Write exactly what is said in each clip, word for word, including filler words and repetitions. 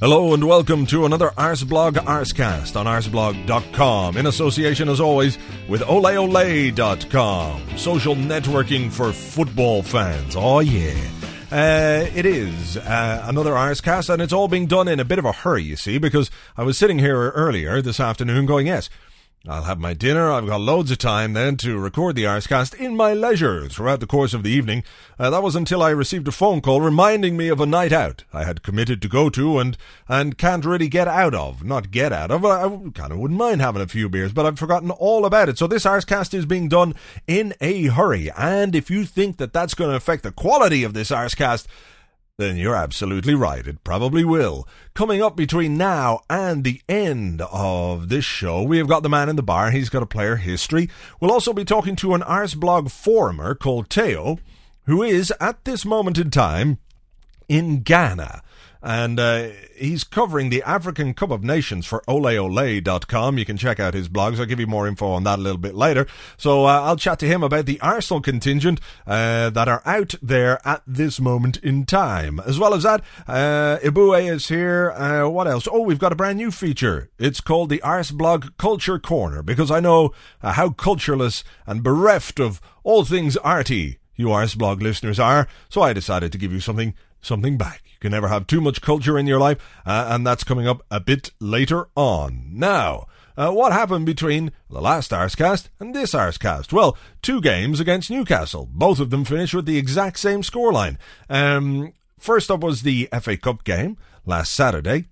Hello and welcome to another Arsblog Arscast on arsblog dot com, in association as always with ole ole dot com, social networking for football fans. Oh yeah. Uh, it is uh, another Arscast, and it's all being done in a bit of a hurry, you see, because I was sitting here earlier this afternoon going, yes, I'll have my dinner. I've got loads of time then to record the Arscast in my leisure throughout the course of the evening. Uh, that was until I received a phone call reminding me of a night out I had committed to go to and and can't really get out of. Not get out of. I, I kind of wouldn't mind having a few beers, but I've forgotten all about it. So this Arscast is being done in a hurry. And if you think that that's going to affect the quality of this Arscast, then you're absolutely right. It probably will. Coming up between now and the end of this show, we have got the man in the bar. He's got a player history. We'll also be talking to an Arsblog forumer called Teo, who is, at this moment in time, in Ghana. And uh, he's covering the African Cup of Nations for ole ole dot com. You can check out his blogs. I'll give you more info on that a little bit later. So uh, I'll chat to him about the Arsenal contingent uh, that are out there at this moment in time. As well as that, uh, Ibue is here. Uh, what else? Oh, we've got a brand new feature. It's called the Arsblog Culture Corner, because I know uh, how cultureless and bereft of all things arty you Arsblog listeners are. So I decided to give you something, something back. You can never have too much culture in your life, uh, and that's coming up a bit later on. Now, uh, what happened between the last Arscast and this Arscast? Well, two games against Newcastle. Both of them finished with the exact same scoreline. Um, first up was the F A Cup game last Saturday,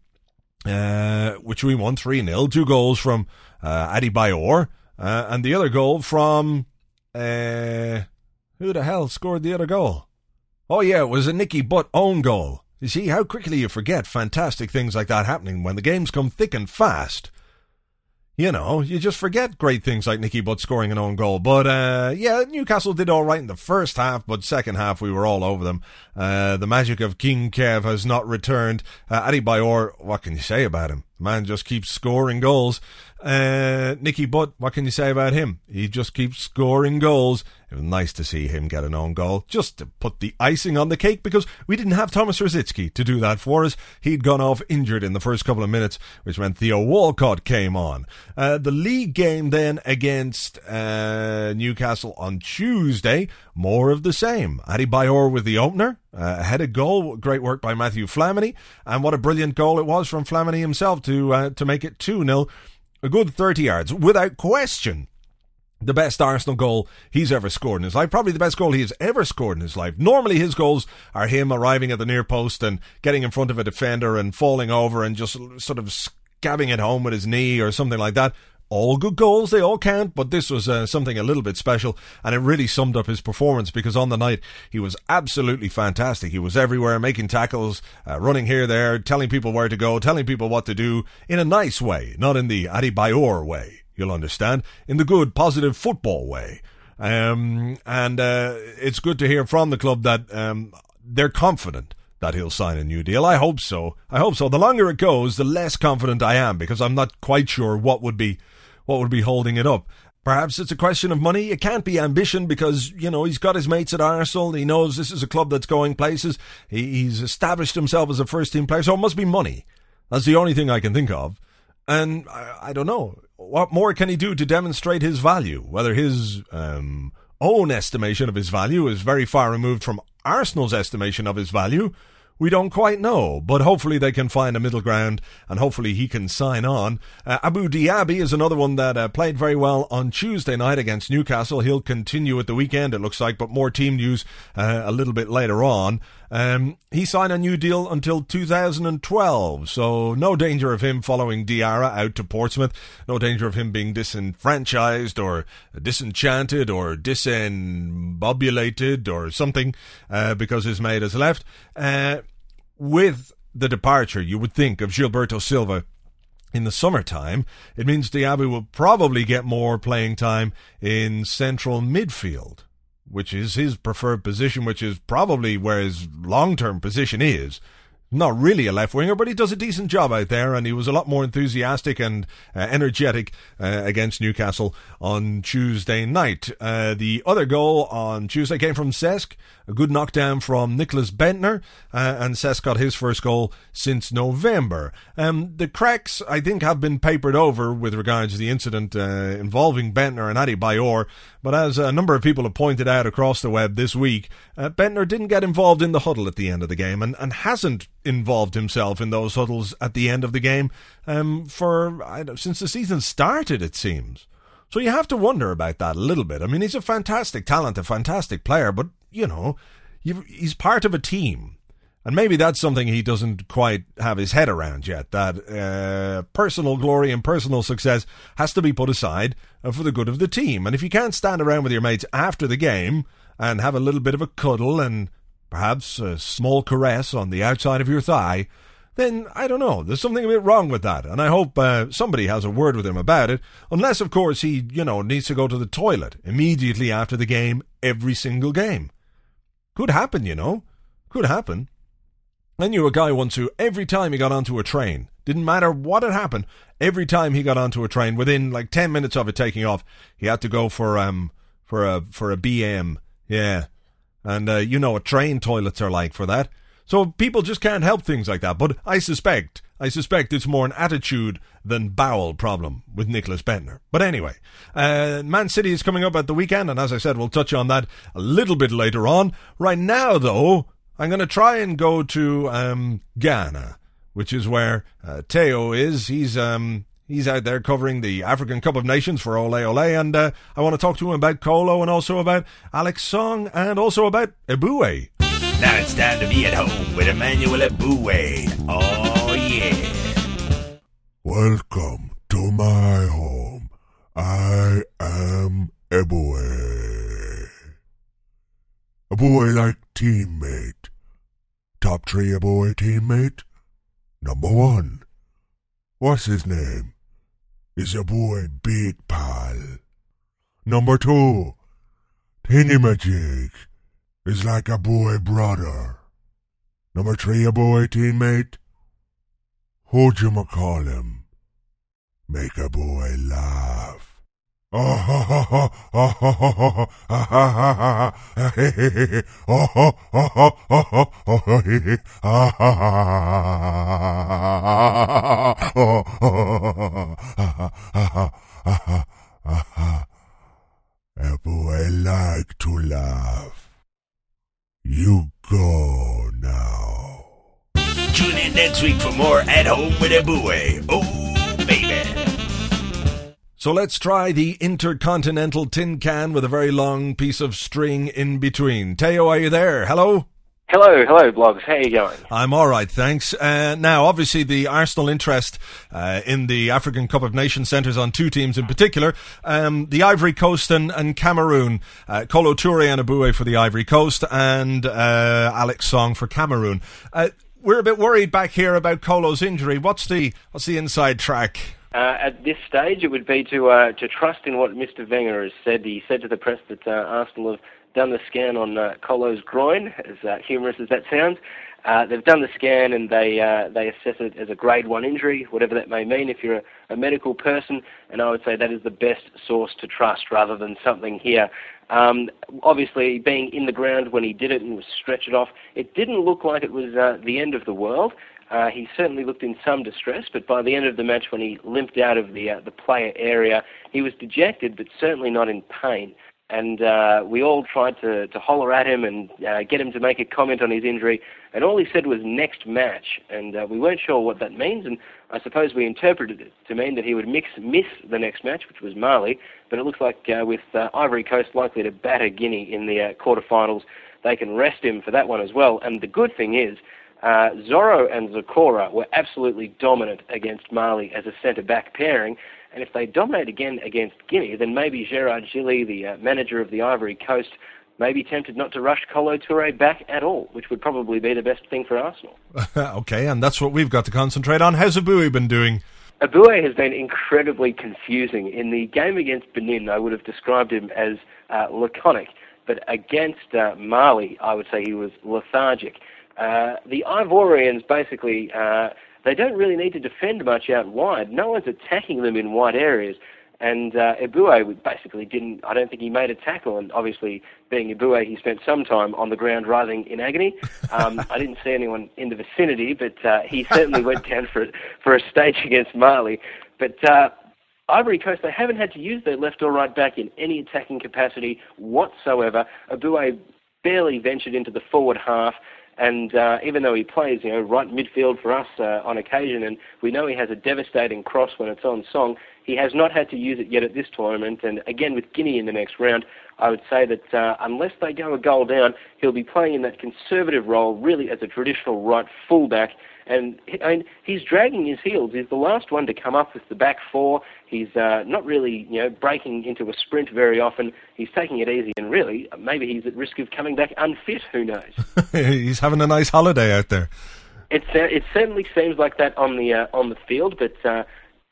uh, which we won three nil. Two goals from uh, Adebayor, uh, and the other goal from... Uh, who the hell scored the other goal? Oh yeah, it was a Nicky Butt own goal. You see how quickly you forget fantastic things like that happening when the games come thick and fast. You know, you just forget great things like Nicky Butt scoring an own goal. But, uh, yeah, Newcastle did all right in the first half, but second half we were all over them. Uh, the magic of King Kev has not returned. Uh, Adebayor, what can you say about him? The man just keeps scoring goals. Uh, Nicky Butt, what can you say about him? He just keeps scoring goals. It was nice to see him get an own goal, just to put the icing on the cake, because we didn't have Thomas Rosicky to do that for us. He'd gone off injured in the first couple of minutes, which meant Theo Walcott came on. Uh, the league game then against uh, Newcastle on Tuesday, more of the same. Adebayor with the opener, uh, a headed goal, great work by Matthew Flamini, and what a brilliant goal it was from Flamini himself to uh, to make it two nil. A good thirty yards, without question. The best Arsenal goal he's ever scored in his life. Probably the best goal he has ever scored in his life. Normally his goals are him arriving at the near post and getting in front of a defender and falling over and just sort of scabbing it home with his knee or something like that. All good goals, they all count, but this was uh, something a little bit special, and it really summed up his performance, because on the night he was absolutely fantastic. He was everywhere, making tackles, uh, running here, there, telling people where to go, telling people what to do, in a nice way, not in the Adebayor way. You'll understand, in the good, positive football way. Um, and uh, it's good to hear from the club that um, they're confident that he'll sign a new deal. I hope so. I hope so. The longer it goes, the less confident I am, because I'm not quite sure what would be what would be holding it up. Perhaps it's a question of money. It can't be ambition, because, you know, he's got his mates at Arsenal. He knows this is a club that's going places. He, he's established himself as a first-team player, so it must be money. That's the only thing I can think of. And I, I don't know. What more can he do to demonstrate his value? Whether his um, own estimation of his value is very far removed from Arsenal's estimation of his value, we don't quite know, but hopefully they can find a middle ground, and hopefully he can sign on. Uh, Abou Diaby is another one that uh, played very well on Tuesday night against Newcastle. He'll continue at the weekend, it looks like, but more team news uh, a little bit later on. Um, he signed a new deal until two thousand twelve, so no danger of him following Diarra out to Portsmouth, no danger of him being disenfranchised or disenchanted or disembobulated or something uh, because his mate has left. Uh, with the departure, you would think, of Gilberto Silva in the summertime, it means Diaby will probably get more playing time in central midfield, which is his preferred position, which is probably where his long-term position is. not really a left winger, but he does a decent job out there, and he was a lot more enthusiastic and uh, energetic uh, against Newcastle on Tuesday night. Uh, the other goal on Tuesday came from Cesc, a good knockdown from Nicholas Bentner, uh, and Cesc got his first goal since November. Um, the cracks, I think, have been papered over with regards to the incident uh, involving Bentner and Adebayor, but as a number of people have pointed out across the web this week, uh, Bentner didn't get involved in the huddle at the end of the game, and, and hasn't involved himself in those huddles at the end of the game um, for I don't, since the season started, it seems. So you have to wonder about that a little bit. I mean, he's a fantastic talent, a fantastic player, but, you know, you've, he's part of a team. And maybe that's something he doesn't quite have his head around yet, that uh, personal glory and personal success has to be put aside uh, for the good of the team. And if you can't stand around with your mates after the game and have a little bit of a cuddle and perhaps a small caress on the outside of your thigh, then, I don't know, there's something a bit wrong with that. And I hope uh, somebody has a word with him about it, unless, of course, he, you know, needs to go to the toilet immediately after the game, every single game. Could happen, you know. Could happen. I knew a guy once who, every time he got onto a train, didn't matter what had happened, every time he got onto a train, within like ten minutes of it taking off, he had to go for um for a for a B M. Yeah. And uh, you know what train toilets are like for that. So people just can't help things like that. But I suspect, I suspect it's more an attitude than bowel problem with Nicholas Bentner. But anyway, uh, Man City is coming up at the weekend, and as I said, we'll touch on that a little bit later on. Right now, though, I'm going to try and go to um, Ghana, which is where uh, Teo is. He's um, he's out there covering the African Cup of Nations for Ole Ole, and uh, I want to talk to him about Kolo and also about Alex Song and also about Eboué. Now it's time to be at home with Emmanuel Eboué. Oh, yeah. Welcome to my home. I am Eboué. Eboué like teammate. Top three Eboué teammate? Number one. What's his name? Is Eboué big pal. Number two. Tinny Magic is like a boy brother. Number three, a boy teammate. Who'd you call him? Make a boy laugh. Oh, ha, ha, ha, ha, ha, ha, ha, ha, ha, ha, ha. A boy like to laugh. You go now. Tune in next week for more At Home with Eboué. Oh, baby. So let's try the Intercontinental Tin Can with a very long piece of string in between. Teo, are you there? Hello? Hello, hello, Blogs. How are you going? I'm all right, thanks. Uh, now, obviously, the Arsenal interest uh, in the African Cup of Nations centres on two teams in particular, um, the Ivory Coast and, and Cameroon. Uh, Kolo Touré and Eboué for the Ivory Coast and uh, Alex Song for Cameroon. Uh, we're a bit worried back here about Kolo's injury. What's the what's the inside track? Uh, at this stage, it would be to uh, to trust in what Mister Wenger has said. He said to the press that uh, Arsenal have done the scan on uh, Kolo's groin, as uh, humorous as that sounds. Uh, they've done the scan and they uh, they assess it as a grade one injury, whatever that may mean if you're a, a medical person, and I would say that is the best source to trust rather than something here. Um, obviously, being in the ground when he did it and was stretched off, it didn't look like it was uh, the end of the world. Uh, he certainly looked in some distress, but by the end of the match when he limped out of the uh, the player area, he was dejected but certainly not in pain. And uh, we all tried to, to holler at him and uh, get him to make a comment on his injury, and all he said was next match, and uh, we weren't sure what that means, and I suppose we interpreted it to mean that he would mix, miss the next match, which was Mali, but it looks like uh, with uh, Ivory Coast likely to batter Guinea in the uh, quarterfinals, they can rest him for that one as well. And the good thing is, uh, Zorro and Zokora were absolutely dominant against Mali as a centre-back pairing, and if they dominate again against Guinea, then maybe Gerard Gilly, the uh, manager of the Ivory Coast, may be tempted not to rush Kolo Touré back at all, which would probably be the best thing for Arsenal. Okay, and that's what we've got to concentrate on. How's Eboué been doing? Eboué has been incredibly confusing. In the game against Benin, I would have described him as uh, laconic, but against uh, Mali, I would say he was lethargic. Uh, the Ivorians basically, uh, they don't really need to defend much out wide. No one's attacking them in wide areas. And uh, Eboué basically didn't, I don't think he made a tackle. And obviously, being Eboué, he spent some time on the ground writhing in agony. Um, I didn't see anyone in the vicinity, but uh, he certainly went down for, for a stage against Mali. But uh, Ivory Coast, they haven't had to use their left or right back in any attacking capacity whatsoever. Eboué barely ventured into the forward half. And uh, even though he plays, you know, right midfield for us uh, on occasion, and we know he has a devastating cross when it's on song, he has not had to use it yet at this tournament. And again, with Guinea in the next round, I would say that uh, unless they go a goal down, he'll be playing in that conservative role, really as a traditional right fullback. And I mean, he's dragging his heels. He's the last one to come up with the back four. He's uh, not really, you know, breaking into a sprint very often. He's taking it easy, and really, maybe he's at risk of coming back unfit. Who knows? He's having a nice holiday out there. It uh, it certainly seems like that on the uh, on the field, but uh,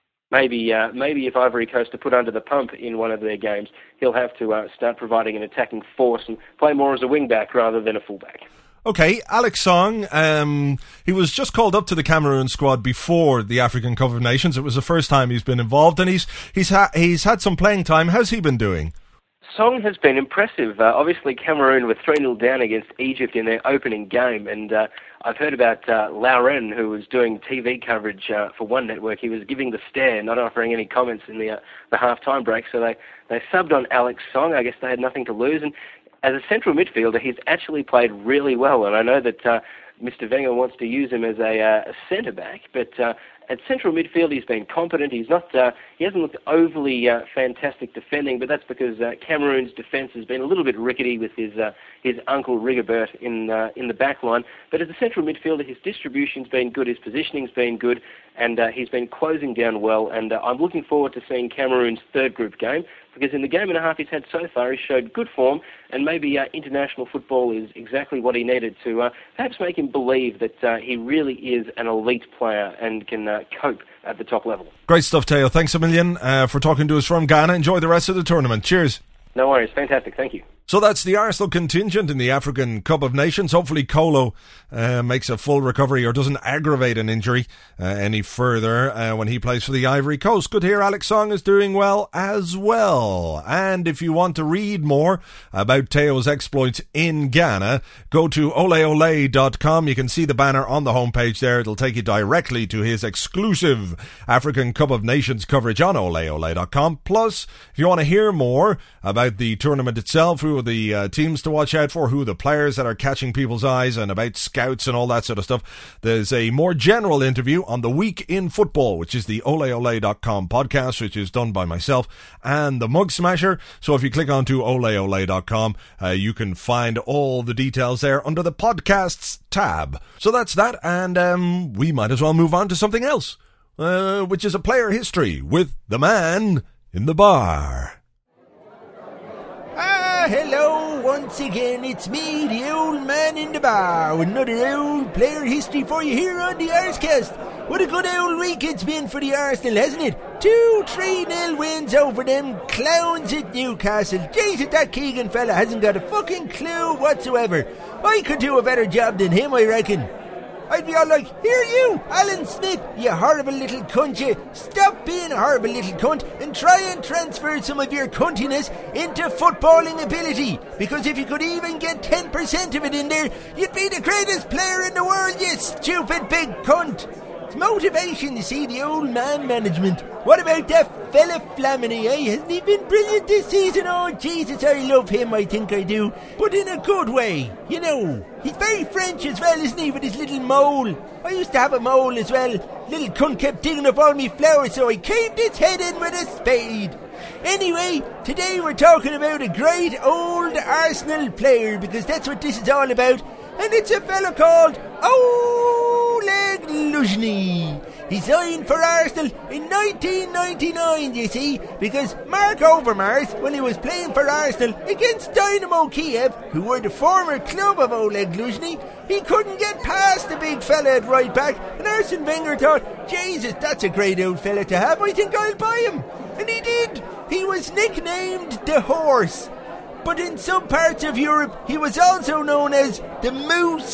maybe uh, maybe if Ivory Coast are put under the pump in one of their games, he'll have to uh, start providing an attacking force and play more as a wing-back rather than a full-back. Okay, Alex Song, um, he was just called up to the Cameroon squad before the African Cup of Nations. It was the first time he's been involved, and he's he's ha- he's had some playing time. How's he been doing? Song has been impressive. Uh, obviously, Cameroon were three nil down against Egypt in their opening game, and uh, I've heard about uh, Lauren, who was doing T V coverage uh, for One Network. He was giving the stare, not offering any comments in the uh, the half-time break, so they, they subbed on Alex Song. I guess they had nothing to lose, and as a central midfielder, he's actually played really well, and I know that uh, Mister Wenger wants to use him as a, uh, a centre-back, but uh, at central midfield he's been competent. He's not, uh, he hasn't looked overly uh, fantastic defending, but that's because uh, Cameroon's defence has been a little bit rickety with his uh, his uncle Rigobert in uh, in the back line. But as a central midfielder, his distribution's been good, his positioning's been good, and uh, he's been closing down well. And uh, I'm looking forward to seeing Cameroon's third group game, because in the game and a half he's had so far, he showed good form, and maybe uh, international football is exactly what he needed to uh, perhaps make him believe that uh, he really is an elite player and can uh, cope at the top level. Great stuff, Teo. Thanks a million uh, for talking to us from Ghana. Enjoy the rest of the tournament. Cheers. No worries. Fantastic. Thank you. So that's the Arsenal contingent in the African Cup of Nations. Hopefully Kolo uh, makes a full recovery or doesn't aggravate an injury uh, any further uh, when he plays for the Ivory Coast. Good to hear Alex Song is doing well as well. And if you want to read more about Teo's exploits in Ghana, go to ole ole dot com. You can see the banner on the homepage there. It'll take you directly to his exclusive African Cup of Nations coverage on ole ole dot com. Plus, if you want to hear more about the tournament itself, who the uh, teams to watch out for, who the players that are catching people's eyes, and about scouts and all that sort of stuff, there's a more general interview on the Week in Football, which is the ole ole dot com podcast, which is done by myself and the Mug Smasher. So if you click onto ole ole dot com, uh, you can find all the details there under the podcasts tab. So that's that, and um, we might as well move on to something else, uh, which is a player history with the man in the bar. Ah, hello, once again, it's me, the old man in the bar, with another old player history for you here on the Arsecast. What a good old week it's been for the Arsenal, hasn't it? Two three nil wins over them clowns at Newcastle. Jesus, that Keegan fella hasn't got a fucking clue whatsoever. I could do a better job than him, I reckon. I'd be all like, here you, Alan Smith, you horrible little cunt, you. Stop being a horrible little cunt and try and transfer some of your cuntiness into footballing ability. Because if you could even get ten percent of it in there, you'd be the greatest player in the world, you stupid big cunt. It's motivation to see the old man management. What about that fella Flamini, eh? Hasn't he been brilliant this season? Oh, Jesus, I love him, I think I do. But in a good way, you know. He's very French as well, isn't he, with his little mole? I used to have a mole as well. Little cunt kept digging up all me flowers, so I caved its head in with a spade. Anyway, today we're talking about a great old Arsenal player, because that's what this is all about. And it's a fella called Oleg Luzhny. He signed for Arsenal in nineteen ninety-nine, you see, because Mark Overmars, when he was playing for Arsenal against Dynamo Kiev, who were the former club of Oleg Luzhny, he couldn't get past the big fella at right back, and Arsene Wenger thought, Jesus, that's a great old fella to have, I think I'll buy him. And he did. He was nicknamed the Horse. But in some parts of Europe, he was also known as the Moose,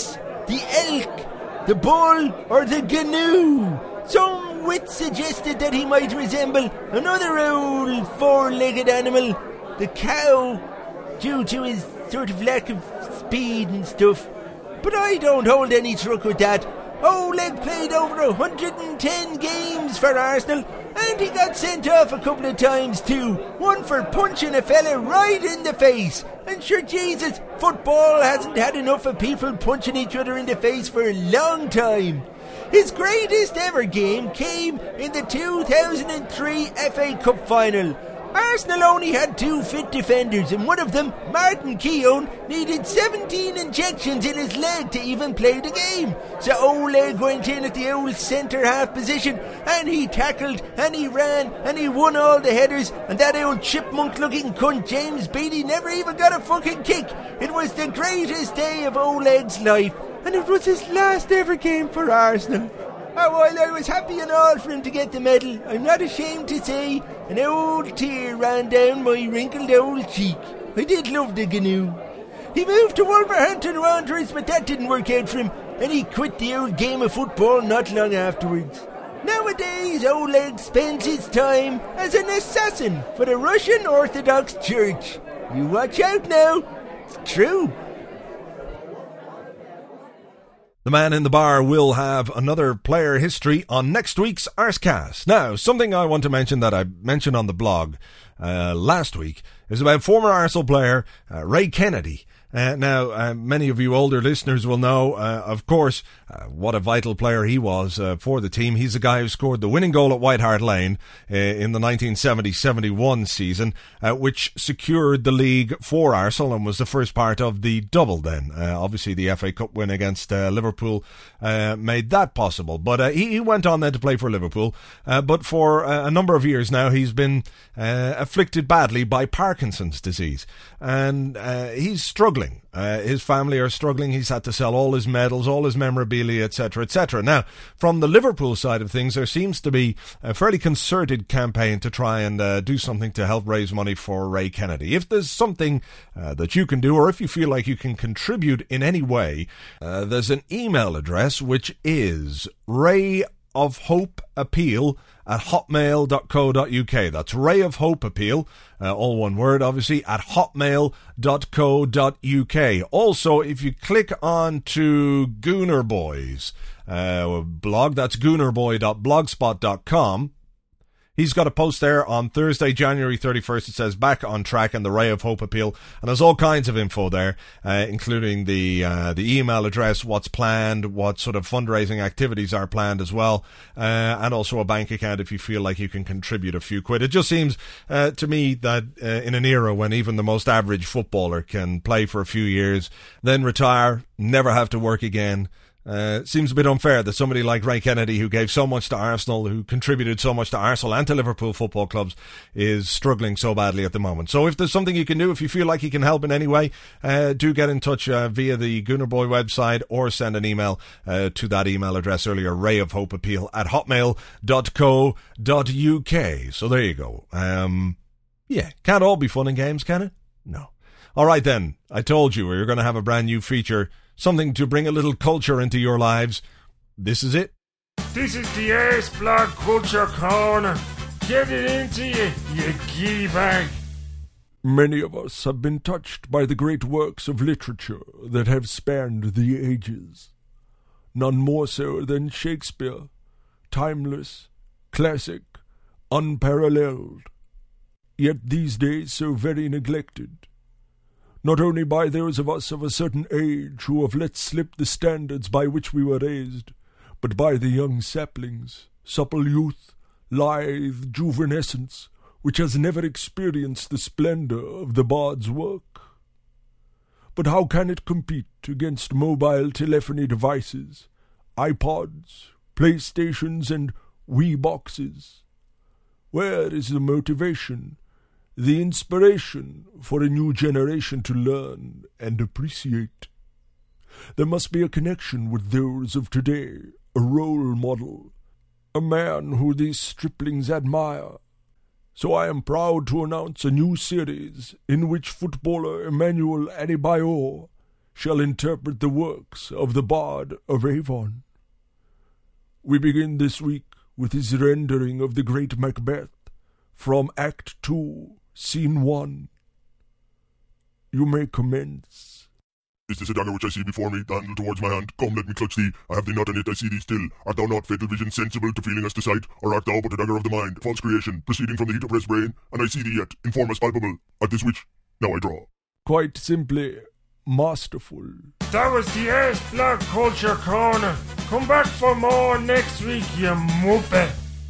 the elk, the bull, or the gnu. Some wit suggested that he might resemble another old four-legged animal, the cow, due to his sort of lack of speed and stuff. But I don't hold any truck with that. Oleg played over one hundred ten games for Arsenal, and he got sent off a couple of times too. One for punching a fella right in the face. And sure, Jesus, football hasn't had enough of people punching each other in the face for a long time. His greatest ever game came in the two thousand three F A Cup final. Arsenal only had two fit defenders, and one of them, Martin Keown, needed seventeen injections in his leg to even play the game. So Oleg went in at the old centre-half position, and he tackled, and he ran, and he won all the headers, and that old chipmunk-looking cunt James Beattie never even got a fucking kick. It was the greatest day of Oleg's life, and it was his last ever game for Arsenal. Oh, while I was happy and all for him to get the medal, I'm not ashamed to say an old tear ran down my wrinkled old cheek. I did love the gnu. He moved to Wolverhampton Wanderers, but that didn't work out for him, and he quit the old game of football not long afterwards. Nowadays, Oleg spends his time as an assassin for the Russian Orthodox Church. You watch out now. It's true. The man in the bar will have another player history on next week's Arsecast. Now, something I want to mention that I mentioned on the blog uh, last week is about former Arsenal player uh, Ray Kennedy. Uh, now, uh, many of you older listeners will know, uh, of course, uh, what a vital player he was uh, for the team. He's the guy who scored the winning goal at White Hart Lane uh, in the nineteen seventy seventy-one season, uh, which secured the league for Arsenal and was the first part of the double then. Uh, obviously, the F A Cup win against uh, Liverpool uh, made that possible. But uh, he, he went on then to play for Liverpool. Uh, but for uh, a number of years now, he's been uh, afflicted badly by Parkinson's disease. And uh, he's struggling. Uh, his family are struggling. He's had to sell all his medals, all his memorabilia, et cetera, et cetera. Now, from the Liverpool side of things, there seems to be a fairly concerted campaign to try and uh, do something to help raise money for Ray Kennedy. If there's something uh, that you can do, or if you feel like you can contribute in any way, uh, there's an email address which is Ray of Hope Appeal at hotmail dot co dot uk. That's Ray of Hope Appeal, uh, all one word obviously, at hotmail dot co dot uk. Also, if you click on to Gooner Boy's uh, blog, that's gooner boy dot blogspot dot com. He's got a post there on Thursday, January thirty-first. It says Back on Track and the Ray of Hope Appeal. And there's all kinds of info there, uh, including the uh, the email address, what's planned, what sort of fundraising activities are planned as well, uh, and also a bank account if you feel like you can contribute a few quid. It just seems uh, to me that uh, in an era when even the most average footballer can play for a few years, then retire, never have to work again, Uh, it seems a bit unfair that somebody like Ray Kennedy, who gave so much to Arsenal, who contributed so much to Arsenal and to Liverpool football clubs, is struggling so badly at the moment. So if there's something you can do, if you feel like you can help in any way, uh, do get in touch uh, via the Gooner Boy website or send an email uh, to that email address earlier, Ray of Hope Appeal at hotmail dot co dot uk. So there you go. Um, yeah, can't all be fun and games, can it? No. All right then, I told you we were going to have a brand new feature, something to bring a little culture into your lives. This is it. This is the Arseblog Culture Corner. Get it into you, you giddy bag. Many of us have been touched by the great works of literature that have spanned the ages. None more so than Shakespeare, timeless, classic, unparalleled, yet these days so very neglected. Not only by those of us of a certain age who have let slip the standards by which we were raised, but by the young saplings, supple youth, lithe juvenescence, which has never experienced the splendour of the bard's work. But how can it compete against mobile telephony devices, iPods, PlayStations, and Wii boxes? Where is the motivation, the inspiration for a new generation to learn and appreciate? There must be a connection with those of today, a role model, a man who these striplings admire. So I am proud to announce a new series in which footballer Emmanuel Adebayor shall interpret the works of the Bard of Avon. We begin this week with his rendering of the great Macbeth from Act Two, Scene One. You may commence. Is this a dagger which I see before me, the handle towards my hand? Come, let me clutch thee. I have thee not, and yet I see thee still. Art thou not, fatal vision, sensible to feeling as to sight? Or art thou but a dagger of the mind, false creation, proceeding from the heat of rest brain? And I see thee yet, in form as palpable. At this which, now I draw. Quite simply, masterful. That was the Irish Blog Culture Corner. Come back for more next week, you muppet.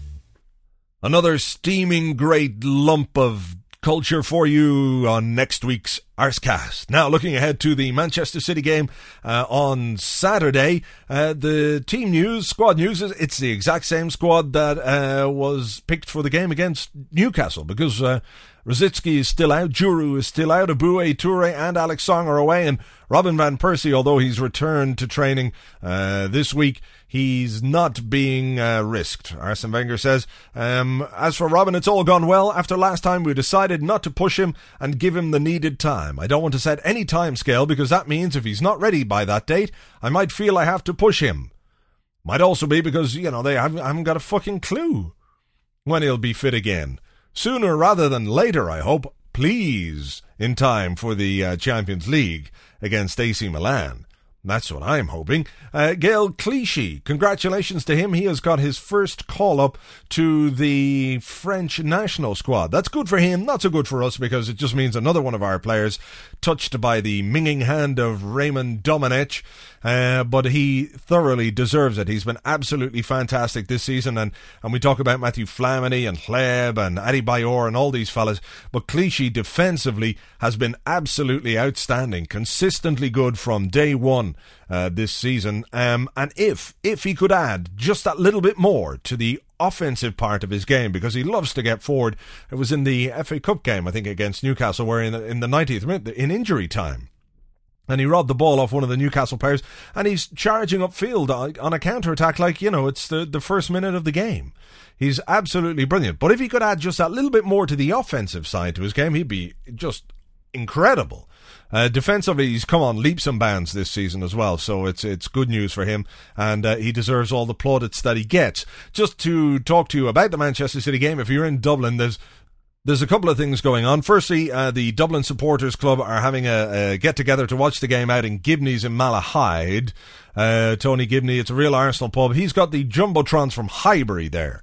Another steaming great lump of culture for you on next week's Arsecast. Now, looking ahead to the Manchester City game uh, on Saturday, uh, the team news, squad news, it's the exact same squad that uh, was picked for the game against Newcastle, because uh, Rosicky is still out, Juru is still out, Aboué Touré and Alex Song are away, and Robin Van Persie, although he's returned to training uh, this week, he's not being uh, risked. Arsene Wenger says, um, as for Robin, it's all gone well. After last time, we decided not to push him and give him the needed time. I don't want to set any time scale, because that means if he's not ready by that date, I might feel I have to push him. Might also be because, you know, they haven't, haven't got a fucking clue when he'll be fit again. Sooner rather than later, I hope. Please, in time for the uh, Champions League against A C Milan. That's what I'm hoping. Uh, Gael Clichy, congratulations to him. He has got his first call-up to the French national squad. That's good for him, not so good for us, because it just means another one of our players touched by the minging hand of Raymond Domenech. Uh, but he thoroughly deserves it. He's been absolutely fantastic this season, and, and we talk about Matthew Flamini and Hleb and Adebayor and all these fellas, but Clichy defensively has been absolutely outstanding, consistently good from day one uh, this season, um, and if, if he could add just that little bit more to the offensive part of his game, because he loves to get forward. It was in the F A Cup game, I think, against Newcastle, where in the, in the ninetieth minute, in injury time, and he robbed the ball off one of the Newcastle players, and he's charging upfield on, on a counter-attack like, you know, it's the, the first minute of the game. He's absolutely brilliant. But if he could add just that little bit more to the offensive side to his game, he'd be just incredible. Uh, defensively, he's come on leaps and bounds this season as well, so it's it's good news for him, and uh, he deserves all the plaudits that he gets. Just to talk to you about the Manchester City game, if you're in Dublin, there's There's a couple of things going on. Firstly, uh, the Dublin Supporters Club are having a, a get-together to watch the game out in Gibney's in Malahide. Uh, Tony Gibney, it's a real Arsenal pub. He's got the Jumbotrons from Highbury there.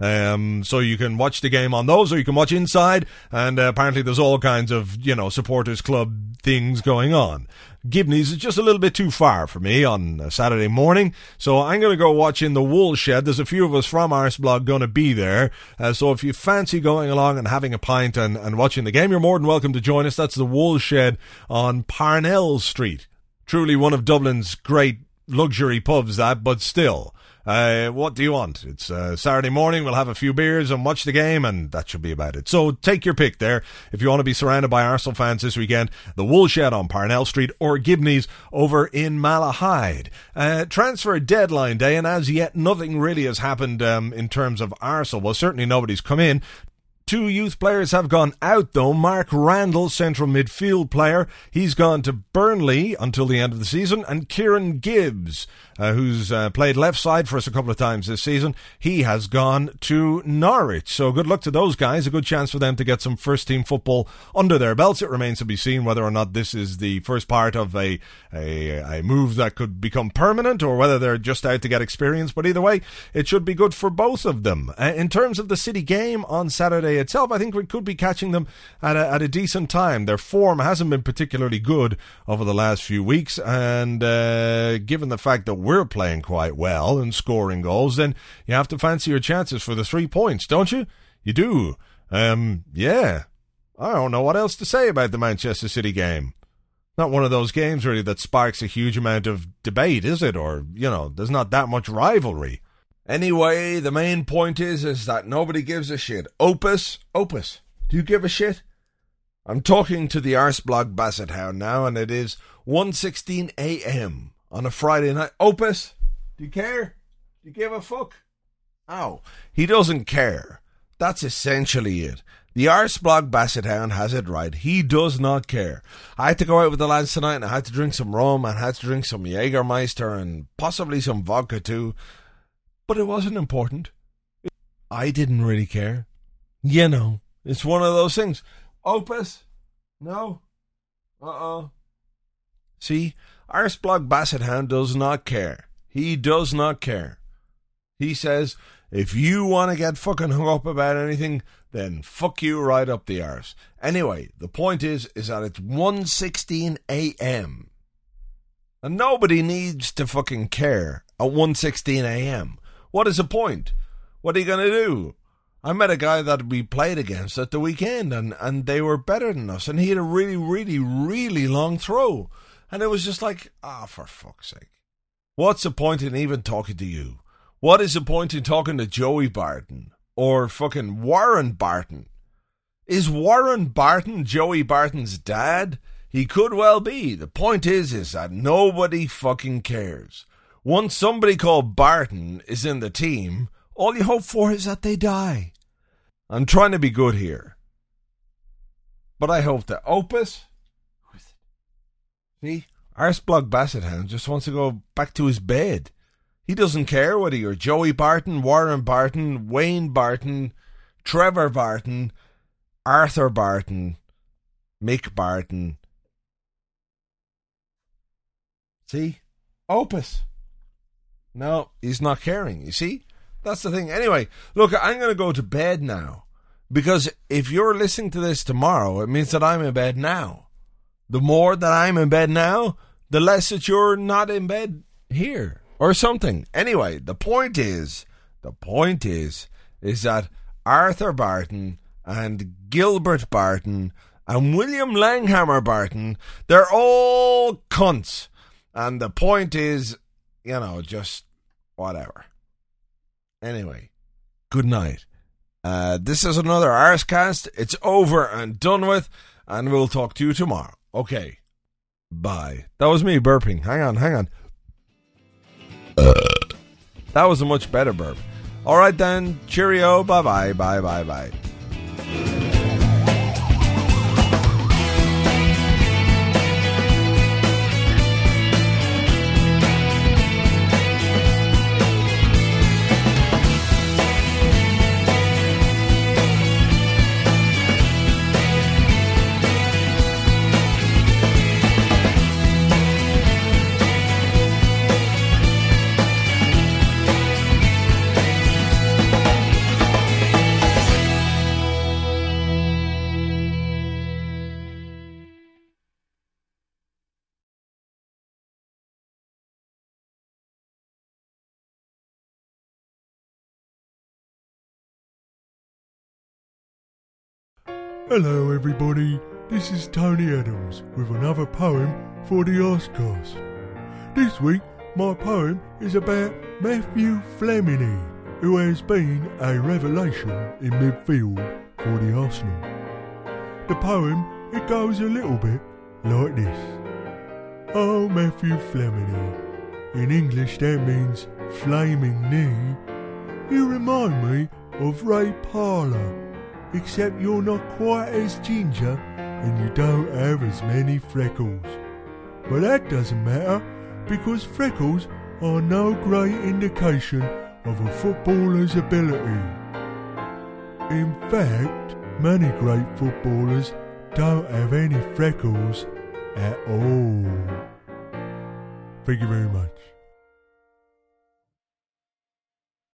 Um, so you can watch the game on those, or you can watch inside, and uh, apparently there's all kinds of, you know, Supporters Club things going on. Gibney's is just a little bit too far for me on a Saturday morning, so I'm going to go watch in the Wool Shed. There's a few of us from Arseblog going to be there, uh, so if you fancy going along and having a pint and, and watching the game, you're more than welcome to join us. That's the Wool Shed on Parnell Street. Truly one of Dublin's great luxury pubs, that, but still. Uh, what do you want? It's uh, Saturday morning, we'll have a few beers and watch the game, and that should be about it. So take your pick there. If you want to be surrounded by Arsenal fans this weekend, the Wool Shed on Parnell Street or Gibney's over in Malahide. Uh, transfer deadline day, and as yet nothing really has happened um, in terms of Arsenal. Well, certainly nobody's come in. Two youth players have gone out, though. Mark Randall, central midfield player, he's gone to Burnley until the end of the season. And Kieran Gibbs, uh, who's uh, played left side for us a couple of times this season, he has gone to Norwich. So good luck to those guys. A good chance for them to get some first-team football under their belts. It remains to be seen whether or not this is the first part of a, a, a move that could become permanent, or whether they're just out to get experience. But either way, it should be good for both of them. Uh, in terms of the City game on Saturday itself, I think we could be catching them at a, at a decent time. Their form hasn't been particularly good over the last few weeks, and uh, given the fact that we're playing quite well and scoring goals, then you have to fancy your chances for the three points, don't you? You do. Um, yeah. I don't know what else to say about the Manchester City game. Not one of those games, really, that sparks a huge amount of debate, is it? Or, you know, there's not that much rivalry. Anyway, the main point is is that nobody gives a shit. Opus, Opus, do you give a shit? I'm talking to the Arseblog Basset Hound now, and it is one sixteen a.m. on a Friday night. Opus, do you care? Do you give a fuck? Ow. He doesn't care. That's essentially it. The Arseblog Basset Hound has it right. He does not care. I had to go out with the lads tonight and I had to drink some rum and I had to drink some Jägermeister and possibly some vodka too. But it wasn't important. I didn't really care. You know, it's one of those things. Opus? No? Uh-oh. See, Arseblog Basset Hound does not care. He does not care. He says, if you want to get fucking hung up about anything, then fuck you right up the arse. Anyway, the point is, is that it's one sixteen a.m. And nobody needs to fucking care at one sixteen a.m. What is the point? What are you going to do? I met a guy that we played against at the weekend, and, and they were better than us, and he had a really, really, really long throw. And it was just like, ah, oh, for fuck's sake. What's the point in even talking to you? What is the point in talking to Joey Barton? Or fucking Warren Barton? Is Warren Barton Joey Barton's dad? He could well be. The point is, is that nobody fucking cares. Once somebody called Barton is in the team, all you hope for is that they die. I'm trying to be good here. But I hope that Opus... See? Arseblog Basset Hound just wants to go back to his bed. He doesn't care whether you're Joey Barton, Warren Barton, Wayne Barton, Trevor Barton, Arthur Barton, Mick Barton. See? Opus. No, he's not caring, you see? That's the thing. Anyway, look, I'm going to go to bed now. Because if you're listening to this tomorrow, it means that I'm in bed now. The more that I'm in bed now, the less that you're not in bed here. Or something. Anyway, the point is, the point is, is that Arthur Barton and Gilbert Barton and William Langhammer Barton, they're all cunts. And the point is, you know, just whatever. Anyway, good night. Uh, this is another Arsecast. It's over and done with, and we'll talk to you tomorrow. Okay. Bye. That was me burping. Hang on, hang on. Uh. That was a much better burp. All right then. Cheerio. Bye-bye. Bye-bye. Bye. Hello everybody, this is Tony Adams with another poem for the Arsecast. This week my poem is about Matthew Flamini, who has been a revelation in midfield for the Arsenal. The poem, it goes a little bit like this. Oh Matthew Flamini, in English that means flaming knee. You remind me of Ray Parlour, except you're not quite as ginger and you don't have as many freckles. But that doesn't matter, because freckles are no great indication of a footballer's ability. In fact, many great footballers don't have any freckles at all. Thank you very much.